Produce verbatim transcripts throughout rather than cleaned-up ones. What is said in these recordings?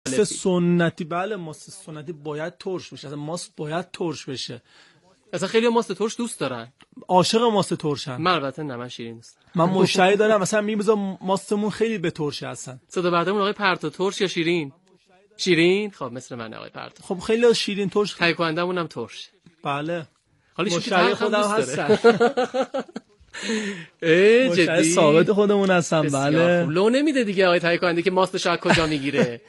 ماست سنتی بله ماست سنتی باید ترش بشه، اصلا ماست باید ترش بشه. اصلا خیلی ماست ترش دوست دارن، عاشق ماست ترشن. من البته نه، من شیرین دوست من مشتری دارم مثلا میبذارم ماستمون خیلی به ترشه هستن. صدا بعدمون آقای پرتو ترش یا شیرین؟ شیرین. خب مثل من آقای پرتو. خب خیلی شیرین ترش. تهیه کنندمون هم ترش. بله. حالا مشتری خودم هستن. ای جدی ثابت خودمون هستن. بله لو نمیده دیگه آقای تهیه کننده که ماستش از کجا میگیره.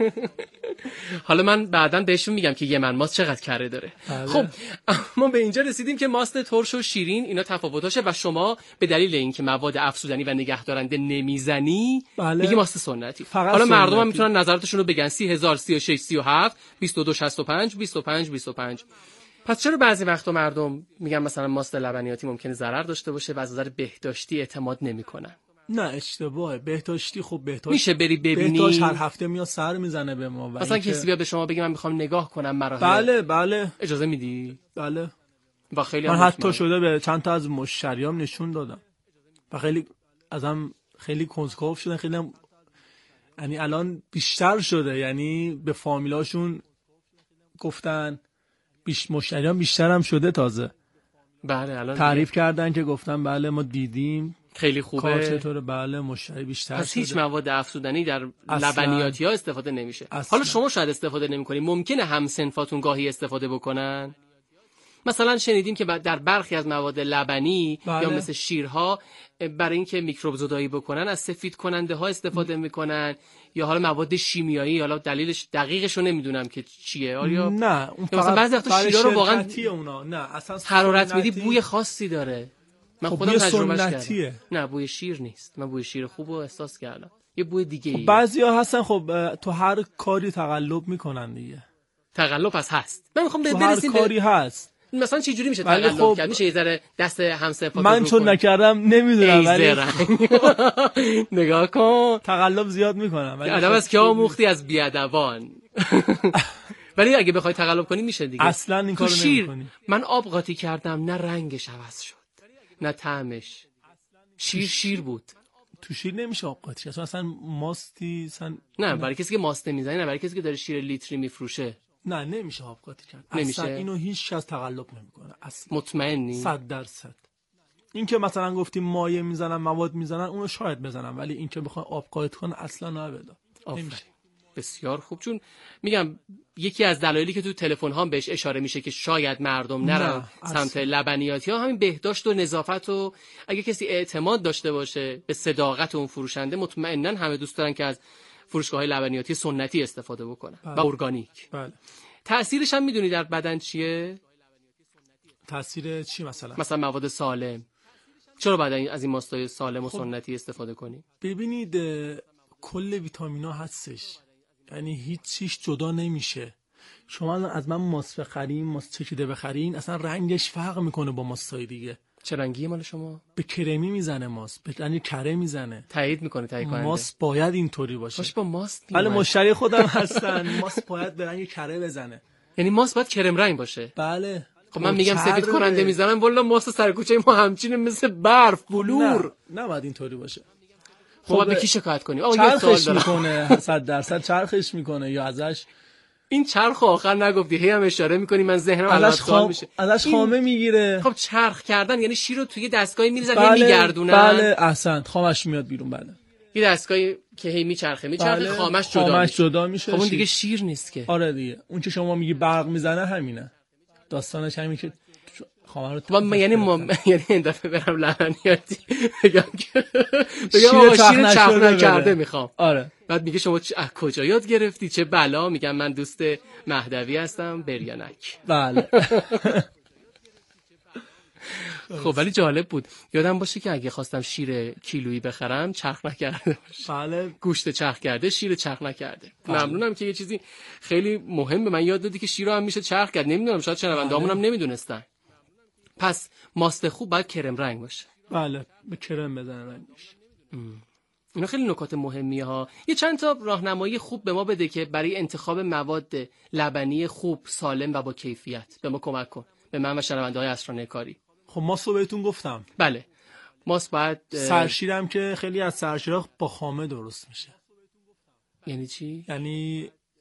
حالا من بعداً بهشون میگم که یه من ماست چقدر کره داره. بله. خب ما به اینجا رسیدیم که ماست ترش و شیرین اینا تفاوتاشه و شما به دلیل اینکه مواد افزودنی و نگهدارنده نمیزنی بله. میگی ماست سنتی. حالا سنتی. مردم هم میتونن نظراتشون رو بگن سی هزار سی و شش سی و هفت بیست و دو شصت و پنج بیست و پنج بیست و پنج. پس چرا بعضی وقتا مردم میگن مثلا ماست لبنیاتی ممکنه ضرر داشته باشه و از نظر بهداشتی اعتماد نمیکنن؟ نه اشتباهه. بهداشتی خب بهداشت میشه بری ببینی. بهداشت هر هفته میاد سر میزنه به ما. مثلا کسی بیاد به شما بگه من میخوام نگاه کنم مراحل. بله بله اجازه میدی؟ بله. و خیلی من حتی شده به چند تا از مشتریام نشون دادم و خیلی ازم خیلی کنجکاو شدن. خیلی هم یعنی الان بیشتر شده، یعنی به فامیلاشون گفتن، بیش مشتریام بیشتر هم شده تازه. بله الان تعریف کردن که گفتن بله ما دیدیم خیلی خوبه کار چطوره. بله مشتری بیشتر پس شده. هیچ مواد افزودنی در اصلاً. لبنیاتی ها استفاده نمیشه. اصلاً. حالا شما شاید استفاده نمی‌کنید، ممکنه همسنفاتون گاهی استفاده بکنن. مثلا شنیدیم که در برخی از مواد لبنی بله. یا مثل شیرها برای اینکه میکروب زدایی بکنن از سفید کننده ها استفاده میکنن یا حالا مواد شیمیایی، حالا دلیلش دقیقش رو نمیدونم که چیه. آیا نه اون مثلا بعضی وقتا شیرها رو واقعا اونا نه اصلا حرارت میدی بوی خاصی داره. من خب خودم تجربهش سنتیه. کردم. نه بوی شیر نیست، من بوی شیر خوبو احساس کردم. یه بوی دیگه ای. خب بعضیا هستن خب تو هر کاری تقلب میکنن دیگه. تقلب پس هست. من میخوام تو برسیم هر کاری به هست. مثلا چه جوری میشه ولی تقلب خب کرد؟ میشه یه ذره دست همسفات من چون نکردم نمیدونم ولی نگاه کن تقلب زیاد میکنم ولی ادب از که آموختی از بیادبان. ولی اگه بخوای تقلب کنی میشه دیگه. اصلا این کارو نمیکنی. من آب قاطی کردم نه رنگش عوض شد نه طعمش. شیر شیر بود. تو شیر نمیشه آب قاطی کرد. اصلا ماستی اصلا نه برای کسی که ماسته میزنه، نه برای کسی که داره شیر لیتری میفروشه. نه نمیشه آب قاطی کرد. نمیشه. اصلا اینو هیچ کس تقلب نمیکنه اصلا. مطمئنی؟ صد درصد. این که مثلا گفتیم مایع میزنن مواد میزنن اونو شاید بزنن ولی این که بخوای آب قاطی کنن اصلا نباید. نمیشه. بسیار خوب. چون میگم یکی از دلایلی که تو تلفن ها بهش اشاره میشه که شاید مردم نرن سمت لبنیاتی ها همین بهداشت و نظافت و اگه کسی اعتماد داشته باشه به صداقت اون فروشنده مطمئناً همه دوست دارن که از فروشگاه‌های لبنیاتی سنتی استفاده بکنن. بله. و ارگانیک. بله. تأثیرش هم میدونی در بدن چیه؟ تأثیر چی مثلا؟ مثلا مواد سالم. چرا باید از این ماستای سالم و خب سنتی استفاده کنی؟ ببینید کل ویتامینا هستش، یعنی هیچ چیز جدا نمیشه. شما از من ماست بخرین، ماست چکیده بخرین، اصلا رنگش فرق میکنه با ماستای دیگه. چه رنگی مال شما؟ به کرمی میزنه ماست، به یعنی کره میزنه. تایید میکنه تایید کننده. ماست باید اینطوری باشه. باشه با ماست. بله مشتری خودم هستن. ماست باید به رنگ کره بزنه. یعنی ماست باید کرم رنگ باشه. بله. خب من میگم سفید کننده میزنن، والا ماست سر کوچه ما همچین مثل برف بلور. نه باید اینطوری باشه. خب به کی شکایت کنیم؟ آقا یه سوال دارم. میکنه صد درصد چرخش میکنه یا ازش این چرخ آخر نگفتی، هی هم اشاره میکنی من ذهنم ازش خام... میشه. ازش خامه این... میگیره. خب چرخ کردن یعنی شیر رو توی دستگاهی میریزن بله، هی میگردونن. بله احسنت، خامش میاد بیرون. بله یه دستگاهی که هی میچرخه میچرخه بله. خامش جدا خامش میشه. جدا میشه. خب اون دیگه شیر نیست که. آره دیگه اون که شما میگی برق میزنه همینه. داستانش همین که خامه رو تو یعنی ما یعنی این دفعه برم لبنیاتی بگم که بگم آقا شیر چرخ نکرده میخوام. آره. بعد میگه شما از کجا یاد گرفتی؟ چه بلا؟ میگم من دوست مهدوی هستم بریانک. بله. خب ولی جالب بود. یادم باشه که اگه خواستم شیر کیلویی بخرم چرخ نکرده باشه. بله. گوشت چرخ کرده، شیر چرخ نکرده. بله. ممنونم که یه چیزی خیلی مهم به من یاد دادی که شیر رو هم میشه چرخ کرد. نمیدونم شاید شنونده‌هامون هم نمیدونستن. پس ماست خوب باید کرم رنگ باشه. بله به کرم بزنه رنگش. اینا خیلی نکات مهمیه ها. یه چند تا راهنمایی خوب به ما بده که برای انتخاب مواد لبنی خوب، سالم و با کیفیت به ما کمک کن. به من و شنونده‌های اسرانه کاری. خب ماست رو بهتون گفتم. بله. ماست باید سرشیرم که خیلی از سرشیرها با خامه درست میشه. یعنی چی؟ یعنی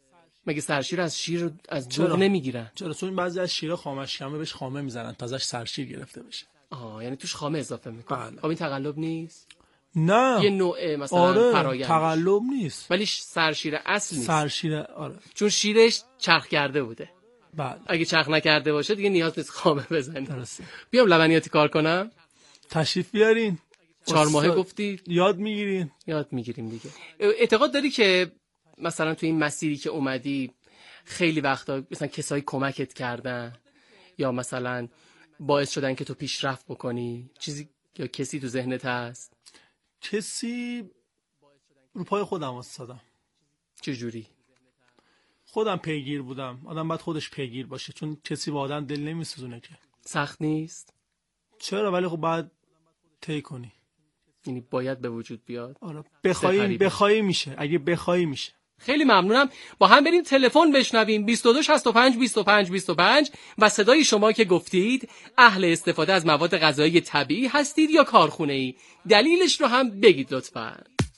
مگه سرشیر از شیر از بوق نمیگیرن؟ چرا؟ چون بعضی از شیرها خامش کمه بهش خامه میزنن تا ازش سرشیر گرفته بشه. آه یعنی توش خامه اضافه میکنن. بله. خب این تقلب نیست؟ نه یه نوع مثلا آره فرآیند تقلب نیست، ولی سرشیر اصل نیست. سرشیر آره، چون شیرش چرخ کرده بوده. بله. اگه چرخ نکرده باشه دیگه نیاز نیست خامه بزنی. درسته. بیام لبنیاتی کار کنم؟ تشریف بیارین. چهار ماهه گفتی؟ یاد میگیرین. یاد میگیریم دیگه. اعتقاد داری که مثلا تو این مسیری که اومدی خیلی وقتا مثلا کسایی کمکت کردن یا مثلا باعث شدن که تو پیشرفت بکنی؟ چیزی یا کسی تو ذهنت هست؟ کسی رو پای خودم واسادم. چجوری؟ خودم پیگیر بودم. آدم باید خودش پیگیر باشه، چون کسی با آدم دل نمیسوزونه که. سخت نیست؟ چرا؟ ولی خب باید طی کنی. یعنی باید به وجود بیاد. آره بخوای بخوای میشه، اگه بخوای میشه. خیلی ممنونم. با هم بریم تلفن بشنویم. بیست و دو شصت و پنج بیست و پنج بیست و پنج و صدای شما که گفتید اهل استفاده از مواد غذایی طبیعی هستید یا کارخونه‌ای؟ دلیلش رو هم بگید لطفاً.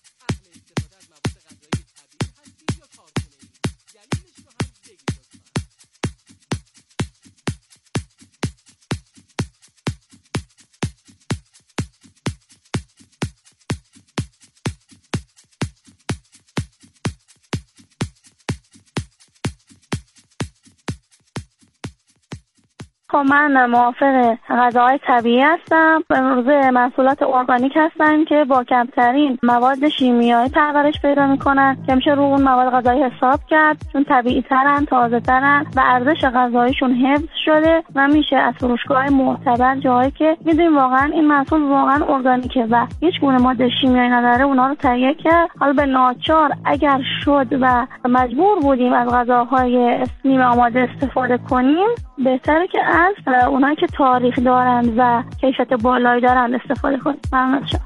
خب من موافق غذاهای طبیعی هستم. امروزه محصولات ارگانیک هستن که با کمترین مواد شیمیایی پرورش پیدا میکنن که میشه رو اون مواد غذایی حساب کرد، چون طبیعی ترن، تازه ترن و ارزش غذاییشون حفظ شده و میشه از فروشگاه معتبر، جایی که میدونیم واقعا این محصول واقعا ارگانیکه و هیچ گونه ماده شیمیایی نداره، اونا رو تهیه کرد. حالا به ناچار اگر شد و مجبور بودیم از غذاهای نیمه آماده استفاده کنیم، بهتره که از اونایی که تاریخ دارن و کیفیت بالایی دارن استفاده کنیم. ممنون شما.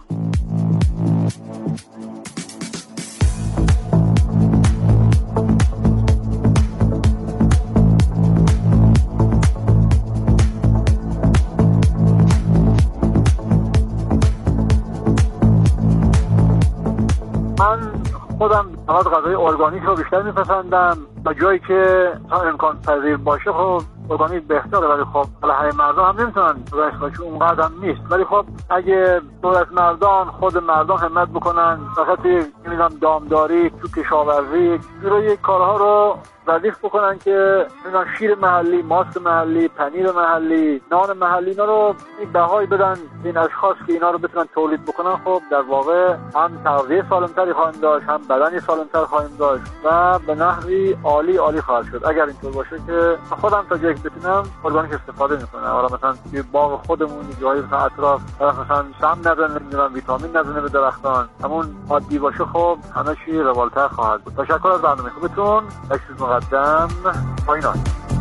من خودم مواد غذایی ارگانیک رو بیشتر میپسندم و جایی که امکان پذیر باشه خب ارگانیک بهتره، ولی خب حالا همه مردم هم نمیتونن رشته‌اش اونقدر هم نیست، ولی خب اگه دولت مردان خود مردم همت بکنن فقط نمیدونم دامداری تو کشاورزی رو یک کارها رو ردیف بکنن که نمیدونم شیر محلی، ماست محلی، پنیر محلی، نان محلی، اینا رو یک بهایی بدن این اشخاص که اینا رو بتونن تولید بکنن، خب در واقع هم تغذیه سالمتری خواهیم داشت، هم بدنی سالمتر خواهیم داشت و به نحوی عالی عالی خواهد شد. اگر اینطور باشه که خودم تا جایی بتونم ارگانیک استفاده میکنم. حالا مثلا توی باغ خودمون جایی مثلا اطراف مثلا سم نزنه، نمیدونم ویتامین نزنه به درختان، همون عادی باشه، خب همه چی روالتر خواهد بود. تشکر از برنامه خوبتون. تشکر مقدم پایینات.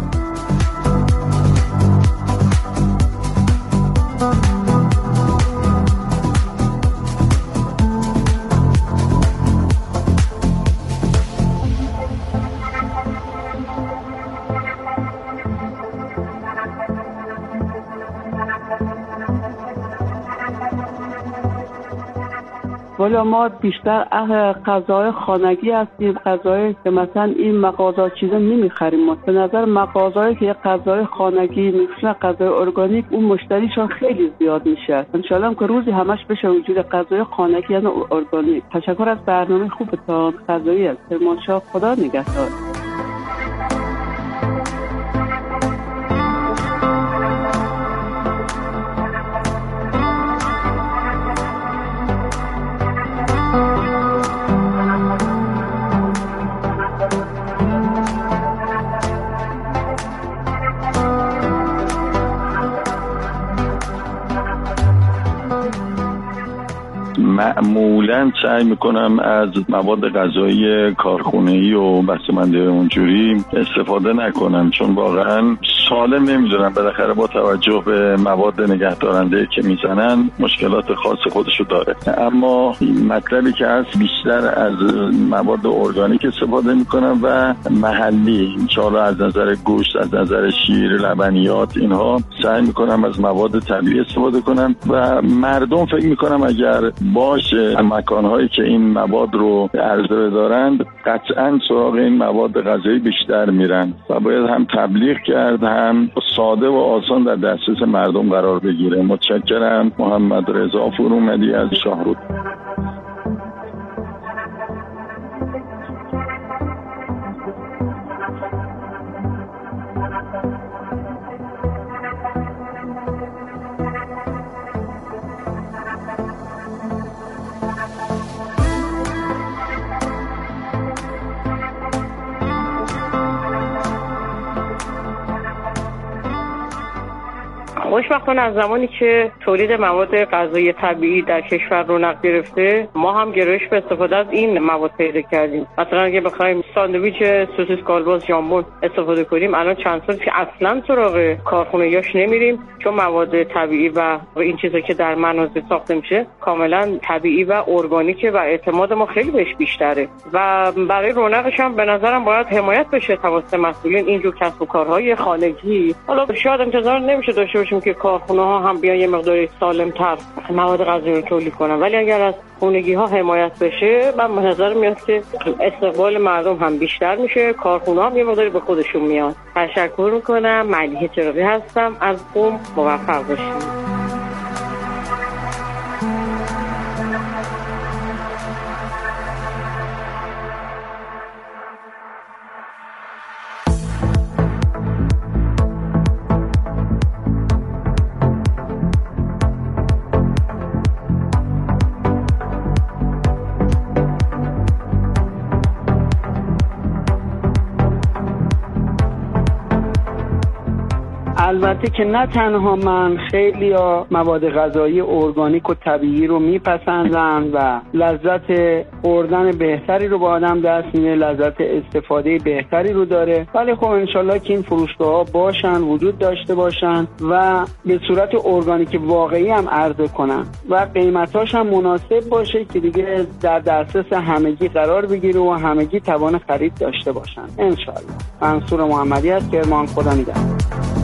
ولی ما بیشتر اهل غذای خانگی هستیم، غذایی که مثلا این مغازه چیزا نمیخریم. ما به نظر مغازه‌ای که غذای خانگی میفروشن، غذای ارگانیک، اون مشتریشون خیلی زیاد میشه. ان شاء الله که روزی همش بشه وجود غذای خانگی یعنی ارگانیک. تشکر از برنامه خوبتون. غذایی است کرمانشاه. خدا نگهدار. معمولاً سعی میکنم از مواد غذایی کارخونه‌ای و بسته‌بندی اونجوری استفاده نکنم، چون واقعاً سالم نمیدونم، بالاخره با توجه به مواد نگهدارنده که میزنن مشکلات خاص خودشو داره. اما مطلبی که هست بیشتر از مواد ارگانیک استفاده میکنن و محلی، چاله از نظر گوشت، از نظر شیر، لبنیات، اینها سعی میکنم از مواد طبیعی استفاده کنم و مردم فکر میکنم اگر باشه مکانهایی که این مواد رو عرضه دارند قطعا سراغ این مواد غذایی بیشتر میرن و باید هم تبلیغ کرد هم ساده و آسان در دسترس مردم قرار بگیره. متشکرم. محمد رضا فرومدی از شاهرود. خوشبختانه از زمانی که تولید مواد غذایی طبیعی در کشور رونق گرفته ما هم گرایش به استفاده از این مواد پیدا کردیم. مثلا اگه بخوایم ساندویچ سوسیس کالباس ژامبون استفاده کنیم الان چند سال که اصلا سراغ کارخونه‌یاش نمیریم چون مواد طبیعی و این چیزا که در منازل ساخته میشه کاملا طبیعی و ارگانیکه و اعتماد ما خیلی بهش بیشتره و برای رونقش هم به نظرم باید حمایت بشه توسط مسئولین اینجور کسب و کارهای خانگی. حالا شاید انتظار نمیشه داشته باشیم که کارخونه ها هم بیان یه مقداری سالم‌تر مواد غذایی رو تولید کنن، ولی اگر از خانگی ها حمایت بشه من به نظر میاد که استقبال مردم هم بیشتر میشه، کارخونه ها هم یه مقداری به خودشون میاد. تشکر میکنم. ملیحه چراغی هستم از قم. موفق باشید. البته که نه تنها من، خیلی ها مواد غذایی ارگانیک و طبیعی رو میپسندن و لذت خوردن بهتری رو با آدم دست میده، لذت استفاده بهتری رو داره. ولی خب انشالله که این فروشگاه ها باشن، وجود داشته باشن و به صورت ارگانیک واقعی هم عرضه کنن و قیمتاش هم مناسب باشه که دیگه در دسترس همگی قرار بگیره و همگی توان خرید داشته باشن انشالله. منصور محمدی از کرمان. خدا نگهدار.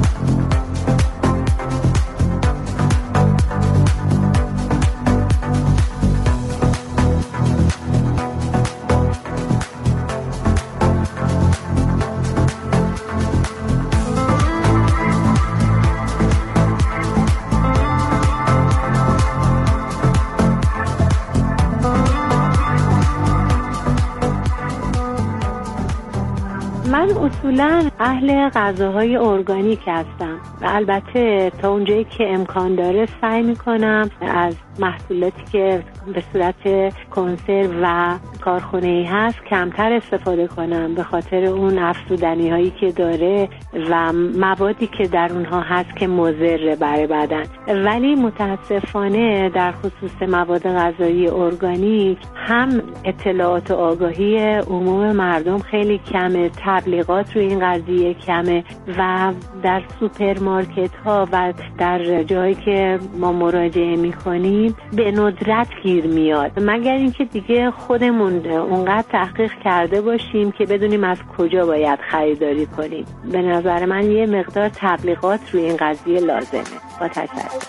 من اصولا اهل غذاهای ارگانیک هستم و البته تا اونجایی که امکان داره سعی میکنم از محصولاتی که به صورت کنسرو و کارخونه‌ای هست کمتر استفاده کنم به خاطر اون افزودنی هایی که داره و موادی که در اونها هست که مضر برای بدن. ولی متاسفانه در خصوص مواد غذایی ارگانیک هم اطلاعات و آگاهی عموم مردم خیلی کمه، تبلیغات روی این قضیه کمه و در سوپرمارکت ها و در جایی که ما مراجعه میکنیم به ندرت گیر میاد، مگر اینکه دیگه خودمون اونقدر تحقیق کرده باشیم که بدونیم از کجا باید خریداری کنیم. به نظر من یه مقدار تبلیغات روی این قضیه لازمه. با تشکر.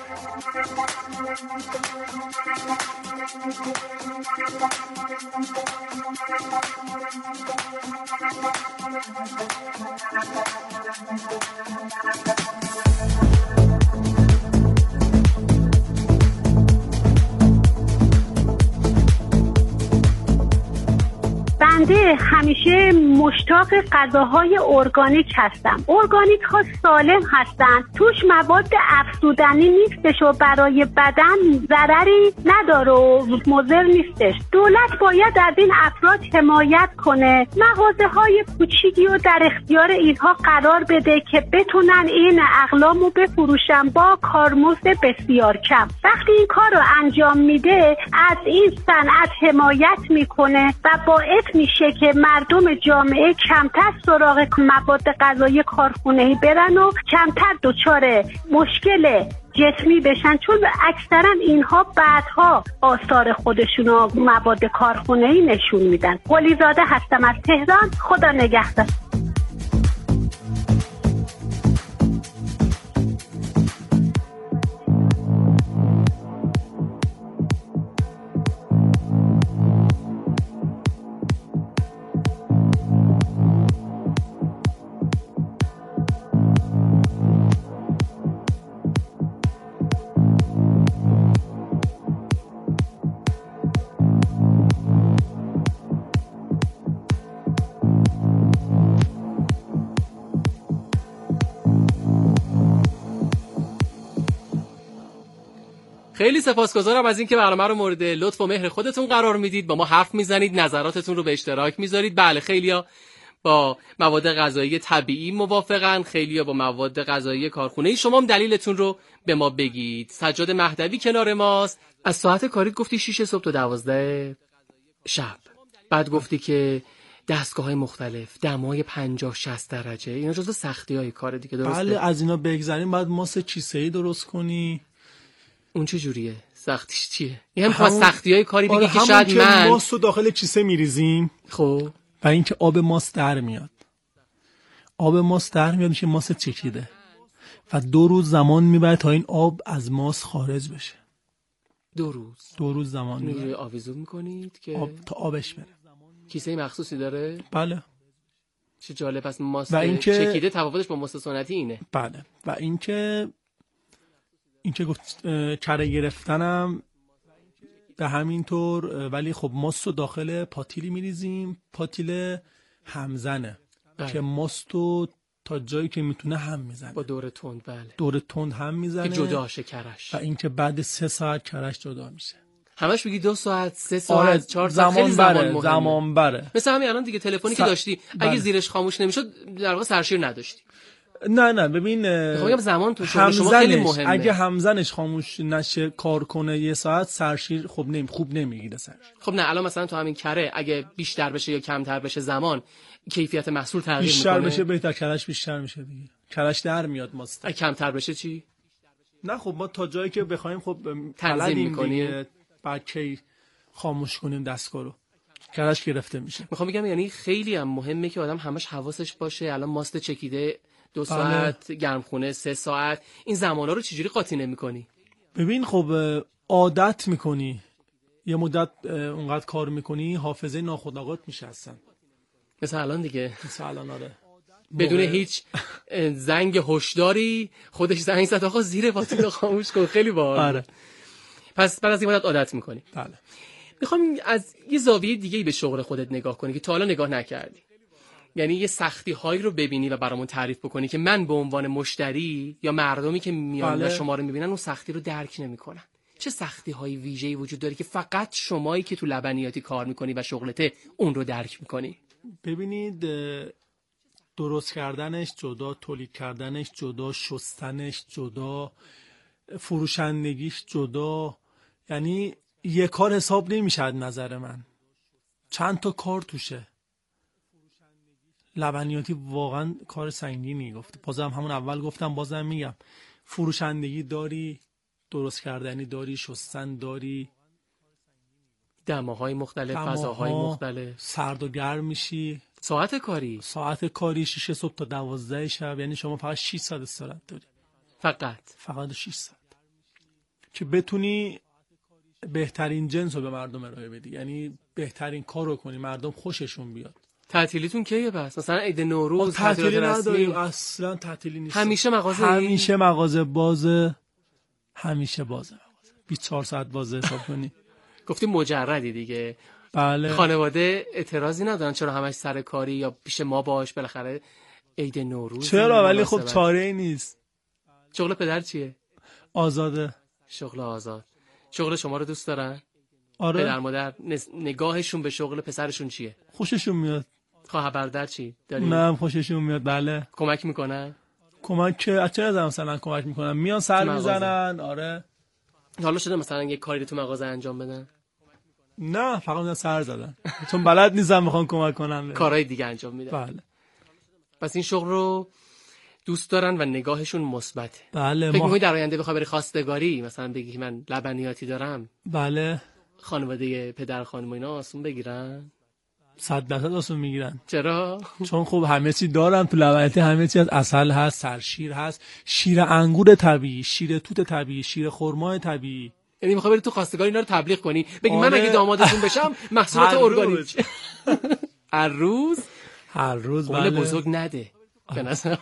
بنده همیشه مشتاق غذاهای ارگانیک هستم. ارگانیک ها سالم هستن، توش مواد افزودنی نیستش و برای بدن ضرری نداره و مضر نیستش. دولت باید از این افراد حمایت کنه، مغازه های کوچیکی رو در اختیار اینها قرار بده که بتونن این اقلامو بفروشن با کارمزد بسیار کم. وقتی این کار رو انجام میده از این صنعت حمایت میکنه و باعث میشه میشه که مردم جامعه کمتر سراغ مواد غذایی کارخونه‌ای برن و کمتر دچار مشکل جسمی بشن، چون اکثرا اینها بعدها آثار خودشونو مواد کارخونه‌ای نشون میدن. قلیزاده هستم از تهران. خدا نگهدار. خیلی سپاسگزارم از اینکه برنامه رو مورد لطف و مهر خودتون قرار میدید، با ما حرف میزنید، نظراتتون رو به اشتراک میذارید. بله، خیلیا با مواد غذایی طبیعی موافقن، خیلیا با مواد غذایی کارخونه‌ای. شما هم دلیلتون رو به ما بگید. سجاد مهدوی کنار ماست. از ساعت کاری گفتی شش صبح تا دوازده شب. بعد گفتی که دستگاه‌های مختلف، دمای پنجاه شصت درجه، اینا جزو سختی‌های کار دیگه، درسته؟ بله، از اینا بگذریم. بعد ماست کیسه‌ای درست کنی. اون چه جوریه؟ سختیش چیه؟ این هم خواست سختی‌های کاری بگی. آره، که شاید که من ماست رو داخل کیسه میریزیم، خب و اینکه آب ماست در میاد. آب ماست در میاد میشه ماست چکیده و دو روز زمان میبره تا این آب از ماست خارج بشه. دو روز دو روز زمان میبره. آویزون میکنید که آب تا آبش بره. کیسه مخصوصی داره؟ بله. چه جالب. پس ماست اینکه... چکیده تفاوتش با ماست سنتی اینه. بله. و اینکه اینکه گفت کره گرفتنم به همین طور، ولی خب ماست رو داخل پاتیلی میریزیم، پاتیل همزنه بله. که ماست رو تا جایی که میتونه هم میزنه با دور تند. بله، دور تند هم میزنه که جدا شه کرش، و اینکه بعد سه ساعت کرش جدا میشه. همش بگی دو ساعت، سه ساعت، آره، چهار ساعت، زمان خیلی زمان بره، مهمه. زمان بره. مثلا همین الان دیگه تلفنی س... که داشتی اگه بله. زیرش خاموش نمیشد در واقع سرشیر نداشتی. نه نه ببین، میگم زمان تو شما خیلی مهمه. اگه همزنش خاموش نشه کار کنه یه ساعت، سرشیر خب نمی خوب نمیگیره سرشیر. خب نه، الان مثلا تو همین کره اگه بیشتر بشه یا کمتر بشه زمان، کیفیت محصول تغییر میکنه. بیشتر بشه بهتر، کرش بیشتر میشه دیگه، کرش در میاد ماست. اگه کمتر بشه چی؟ نه خب ما تا جایی که بخوایم خب تنظیم میکنیم، بعد کی خاموش کنیم دستگاه رو، کرش گرفته میشه. میخوام بگم یعنی خیلی هم مهمه که آدم همش حواسش باشه. الان ماست چکیده دو ساعت، بله. گرمخونه سه ساعت، این زمانا رو چجوری قاطی نمی‌کنی؟ ببین خب عادت میکنی، یه مدت اونقدر کار میکنی، حافظه ناخودآگاه میشه اصلا. مثل الان دیگه. مثل الان آره. بدون هیچ زنگ هشداری خودش زنگ زد آقا زیر پاتیل رو خاموش کن. خیلی باحال. آره. پس بعد از این مدت عادت میکنی. بله. میخوام از یه زاویه دیگه‌ای به شغل خودت نگاه کنی که تا حالا نگاه نکردی. یعنی یه سختی هایی رو ببینی و برامون تعریف بکنی که من به عنوان مشتری یا مردمی که میان بله. و شما رو میبینن اون سختی رو درک نمیکنن. چه سختی های ویژه‌ای وجود داره که فقط شمایی که تو لبنیاتی کار میکنی و شغلته اون رو درک میکنی؟ ببینید، درست کردنش جدا، تولید کردنش جدا، شستنش جدا، فروشندگیش جدا، یعنی یه کار حساب نمیشه از نظر من، چند تا کار توشه. لبنیاتی واقعا کار سنگینی. گفت بازم همون اول گفتم، بازم میگم، فروشندگی داری، درست کردنی داری، شستن داری، دماهای مختلف، فضاهای مختلف، سرد و گرم میشی. ساعت کاری ساعت کاری شش صبح تا دوازده شب، یعنی شما فقط شش ساعت استراحت داری. فقط فقط شش ساعت که بتونی بهترین جنس رو به مردم ارائه بدی، یعنی بهترین کار رو کنی، مردم خوششون بیاد. تعطیلیتون کیه بس؟ مثلا عید نوروز تعطیلی نداریم اصلا، تعطیلی نیست. همیشه مغازه همیشه مغازه بازه، همیشه بازه مغازه بیست و چهار ساعت بازه حساب کنی. گفتی مجردی دیگه. بله. خانواده اعتراضی ندارن چرا همش سر کاری یا پیش ما باش، بالاخره عید نوروز؟ چرا؟ ولی خب چاره ای نیست. شغل پدر چیه؟ آزاده. شغل آزاد. شغل شما رو دوست دارن؟ آره. پدر مادر نگاهشون به شغل پسرشون چیه؟ خوششون میاد. خواهر برادر چی داری؟ من خوششون میاد. بله. کمک میکنن؟ کمک چه چرا مثلا کمک میکنن؟ میان سر میزنن. آره. حالا شده مثلا یه کاری تو مغازه انجام بدن؟ نه فقط اون سر زدن چون بلد نیستم میخوام کمک کنم کارهای دیگه انجام میدن. بله. پس این شغل رو دوست دارن و نگاهشون مثبته. بله. فکر ما... می‌کنی در آینده بخوای بری خواستگاری مثلا بگی من لبنیاتی دارم؟ بله. خانواده پدر خانم اینا آسون بگیرن؟ صد درصد آسون میگیرن. چرا؟ چون خب همه چی دارن تو لبنیاتی، همه چی از عسل هست، سرشیر هست، شیر انگور طبیعی، شیر توت طبیعی، شیر خرما طبیعی. یعنی می‌خوای بری تو خواستگاری اینا رو تبلیغ کنی بگی آره. من اگه دامادتون بشم محصولات ارگانیک هر روز هر روز بله بزرگ نده به نظر.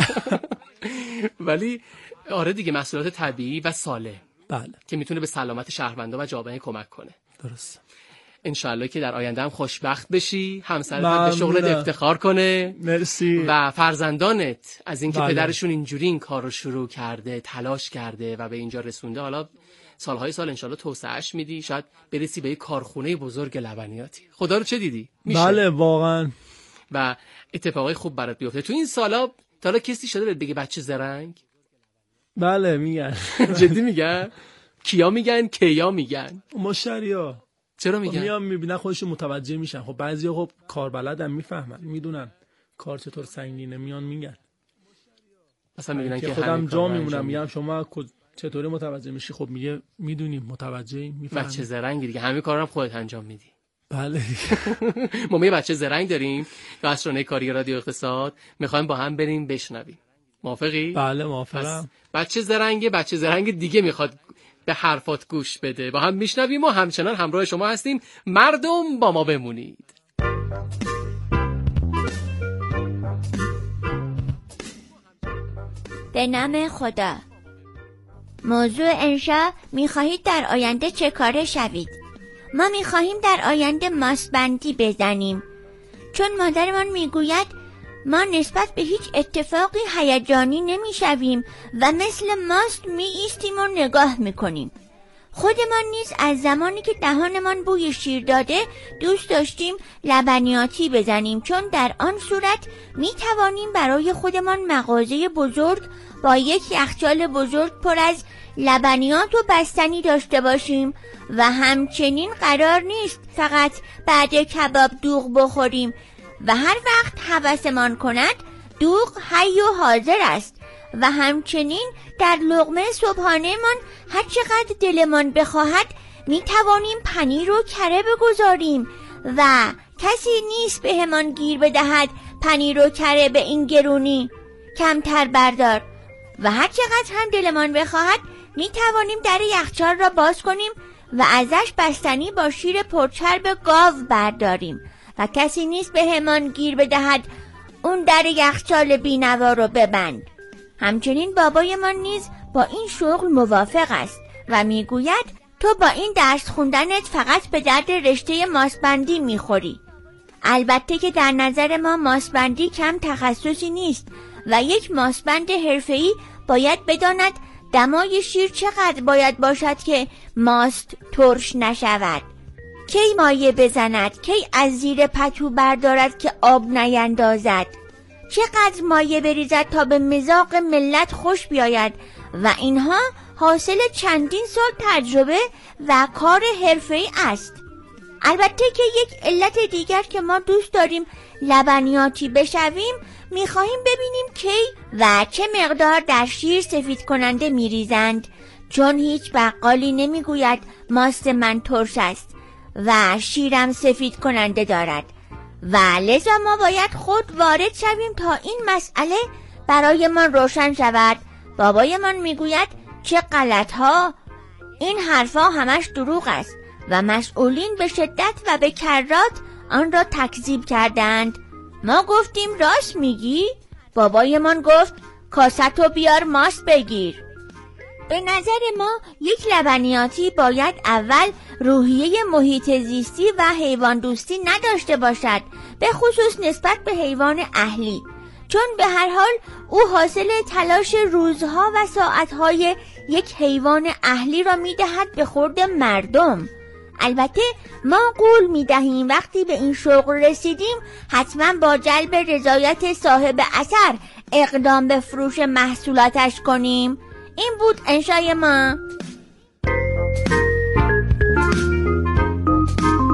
ولی آره دیگه محصولات طبیعی و سالم. بله. که میتونه به سلامت شهروندان و جامعه کمک کنه. درست. انشالله که در آینده هم خوشبخت بشی، همسرت به شغلت افتخار کنه. مرسی. و فرزندانت از اینکه بله. پدرشون اینجوری این کار رو شروع کرده، تلاش کرده و به اینجا رسونده، حالا سالهای سال انشالله توسعهش میدی، شاید برسی به یک کارخونه بزرگ لبنیاتی. خدا رو چه دیدی؟ میشه. بله واقعا. و اتفاقای خوب برات بیفته. تو این سالا تا حالا کسی شده بهت بگه بچه زرنگ؟ بله میگن. جدی میگن؟ کیا میگن؟ کیا میگن؟ مشتریا. چرا میگن؟ میام میبینن خودشون متوجه میشن. خب بعضیا خب کار بلدن، میفهمن، میدونن کار چطور سنگینه، میان میگن. اصلا میبینن که خودم جا میمونم میگم شما چطوری متوجه میشی؟ خب میگه میدونیم، متوجهی، میفهمیم. بچه زرنگی دیگه، همه کارا هم خودت انجام میدی. بله. ما یه بچه زرنگ داریم تو اسرانه کاری رادیو اقتصاد، میخوایم با هم بریم بشنویم. موافقی؟ بله موافقم. بچه زرنگ بچه زرنگ دیگه میخواد به حرفات گوش بده. با هم میشنویم و همچنان همراه شما هستیم. مردم با ما بمونید. به نام خدا. موضوع انشا میخواهید در آینده چه کاره شوید؟ ما میخواهیم در آینده ماستبندی بزنیم، چون مادرمان میگوید ما نسبت به هیچ اتفاقی هیجانی نمیشویم و مثل ماست می ایستیم و نگاه میکنیم. خودمان نیز از زمانی که دهانمان بوی شیر داده دوست داشتیم لبنیاتی بزنیم، چون در آن صورت می توانیم برای خودمان مغازه بزرگ با یک یخچال بزرگ پر از لبنیات و بستنی داشته باشیم و همچنین قرار نیست فقط بعد کباب دوغ بخوریم و هر وقت هوسمان کند دوغ حی و حاضر است و همچنین در لقمه صبحانه من هر چقدر دلمان بخواهد می توانیم پنیر و کره بگذاریم و کسی نیست به همان گیر بدهد پنیر و کره به این گرونی، کمتر بردار. و هر چقدر هم دلمان بخواهد می توانیم در یخچال را باز کنیم و ازش بستنی با شیر پرچرب گاو برداریم و کسی نیست به همان گیر بدهد اون در یخچال بینوا رو ببند. همچنین بابایمان نیز با این شغل موافق است و میگوید تو با این درس خوندنت فقط به درد رشته ماسبندی میخوری. البته که در نظر ما ماسبندی کم تخصصی نیست و یک ماسبند حرفه‌ای باید بداند دمای شیر چقدر باید باشد که ماست ترش نشود، کی مایه بزند، کی از زیر پتو بردارد که آب نیندازد، چقدر مایه بریزد تا به مذاق ملت خوش بیاید و اینها حاصل چندین سال تجربه و کار حرفه‌ای است. البته که یک علت دیگر که ما دوست داریم لبنیاتی بشویم، میخواهیم ببینیم کی و چه مقدار در شیر سفید کننده میریزند، چون هیچ بقالی نمیگوید ماست من ترش است و شیرم سفید کننده دارد و لذا ما باید خود وارد شویم تا این مسئله برای من روشن شود. بابایمان میگوید چه غلط ها، این حرفا همش دروغ است و مسئولین به شدت و به کرات آن را تکذیب کردند. ما گفتیم راست میگی؟ بابایمان گفت کاستو بیار ماست بگیر. به نظر ما یک لبنیاتی باید اول روحیه محیط زیستی و حیوان دوستی نداشته باشد، به خصوص نسبت به حیوان اهلی، چون به هر حال او حاصل تلاش روزها و ساعتهای یک حیوان اهلی را میدهد به خورد مردم. البته ما قول میدهیم وقتی به این شغل رسیدیم حتما با جلب رضایت صاحب اثر اقدام به فروش محصولاتش کنیم. این بود انشای ما.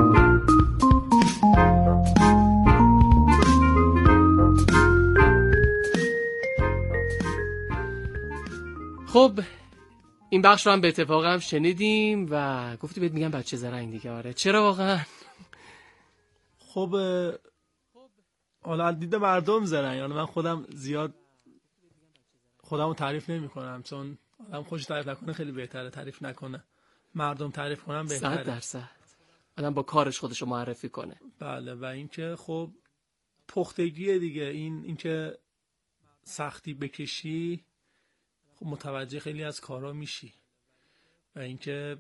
خب این بخش رو هم به اتفاق هم شنیدیم و گفتی بهت میگم بچه زرنگ دیگه. آره چرا واقعا؟ خب حالا دید مردم زرنگ، یعنی من خودم زیاد خودم رو تعریف نمی کنم، چون آدم خودش تعریف نکنه خیلی بهتره، تعریف نکنه مردم تعریف کنم بهتره. صد درصد آدم با کارش خودش رو معرفی کنه. بله و اینکه خب پختگی دیگه، این اینکه سختی بکشی خب متوجه خیلی از کارا میشی و اینکه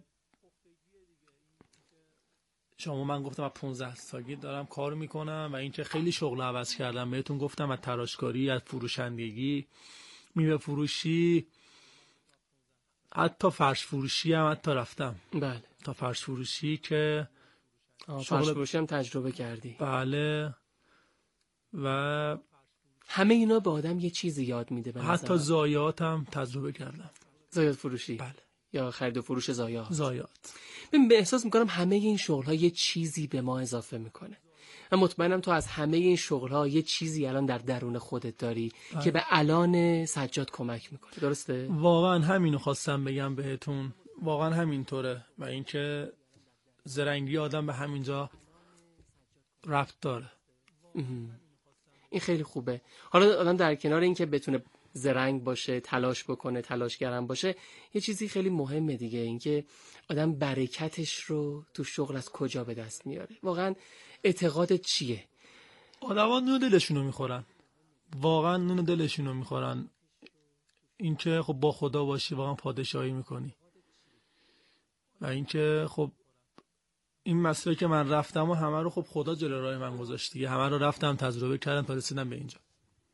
شما من گفتم از پانزده سالگی دارم کار میکنم و اینکه خیلی شغل عوض کردم، بهتون گفتم از تراشکاری، از فروشندگی، میوه فروشی، حتی فرش فروشی هم حتی رفتم. بله تا فرش فروشی که فرش فروشی هم تجربه کردی. بله و همه اینا به آدم یه چیزی یاد میده. حتی ضایعات هم تجربه کردم. ضایعات فروشی؟ بله. یا خرید و فروش ضایعات؟ ضایعات. من به احساس میکنم همه این شغل‌ها یه چیزی به ما اضافه میکنه. من مطمئنم تو از همه این شغل‌ها یه چیزی الان در درون خودت داری بله. که به الان سجاد کمک میکنه. درسته؟ واقعا همینو خواستم بگم بهتون، واقعا همینطوره و اینکه زرنگی آدم به همینجا ربط داره. این خیلی خوبه. حالا آدم در کنار اینکه بتونه زرنگ باشه، تلاش بکنه، تلاشگرم باشه، یه چیزی خیلی مهمه دیگه، اینکه آدم برکتش رو تو شغل از کجا به دست میاره. واقعا اعتقادت چیه؟ آدما نون دلشونو میخورن، واقعا نون دلشونو میخورن. اینکه خب با خدا باشی واقعا پادشاهی میکنی و اینکه خب این مسئله که من رفتم و همه رو خب خدا جلوی راه من گذاشت دیگه، همه رو رفتم تجربه کردم تا رسیدم به اینجا.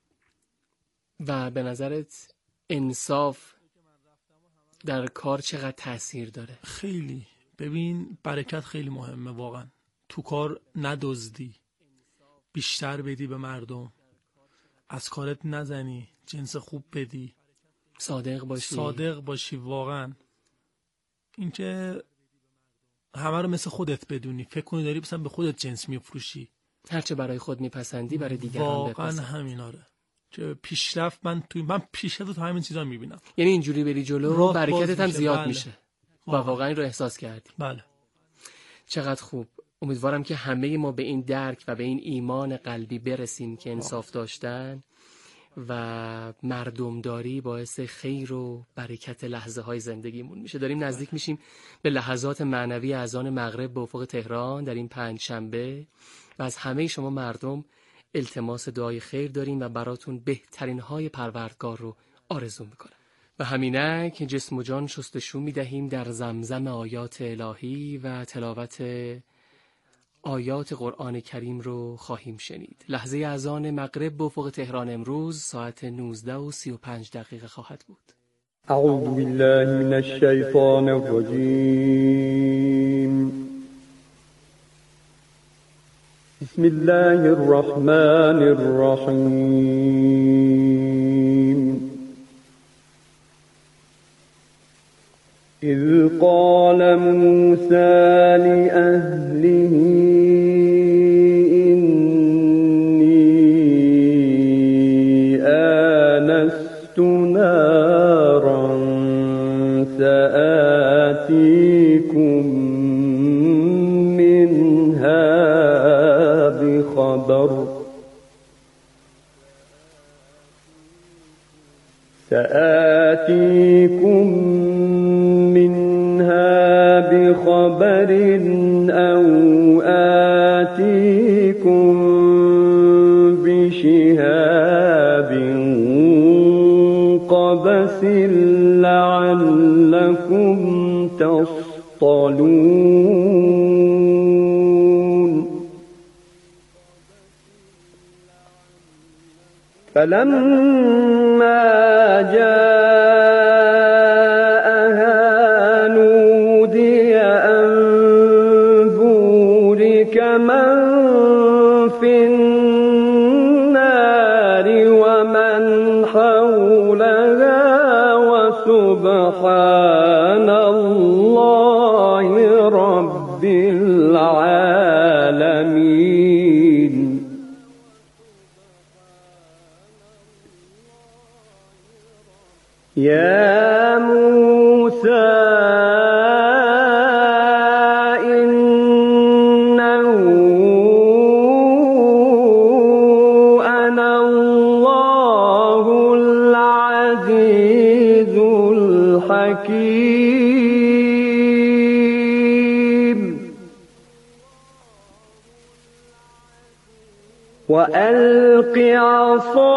و به نظرت انصاف در کار چقدر تأثیر داره؟ خیلی. ببین برکت خیلی مهمه واقعا. تو کار ندزدی، بیشتر بدی به مردم، از کارت نزنی، جنس خوب بدی، صادق باشی. صادق باشی واقعا. اینکه همه رو مثل خودت بدونی، فکر کنی داری مثلا به خودت جنس میفروشی، هرچه برای خود میپسندی برای دیگر هم بپسند. واقعا همیناره که پیشرفت من توی من پیشرفت تو همین چیزا میبینم. یعنی اینجوری بری جلو برکتت هم زیاد بله. میشه و واقعا این رو احساس کردی. بله. چقدر خوب. امیدوارم که همه ما به این درک و به این ایمان قلبی برسیم که انصاف داشتن و مردمداری باعث خیر و برکت لحظه های زندگیمون میشه. داریم نزدیک میشیم به لحظات معنوی اذان مغرب به افق تهران در این پنج شنبه و از همه شما مردم التماس دعای خیر داریم و براتون بهترین های پروردگار رو آرزو میکنم. و همینک جسم و جان شستشو میدهیم در زمزم آیات الهی و تلاوت آیات قرآن کریم رو خواهیم شنید. لحظه اذان مغرب به افق تهران امروز ساعت نوزده و سی و پنج دقیقه خواهد بود. اعوذ بالله من الشیطان الرجیم. بسم الله الرحمن الرحیم. اذ قال موسی لأهله سآتيكم منها بخبر سآتيكم منها بخبر أو آتيكم بشهاب قبس لعلكم تصطلون. فلما جاءها نودي أن بورك من في النار ومن حولها وسبحان الله رب العالمين. يا موسى إنه أنا الله العزيز الحكيم وألق عصاك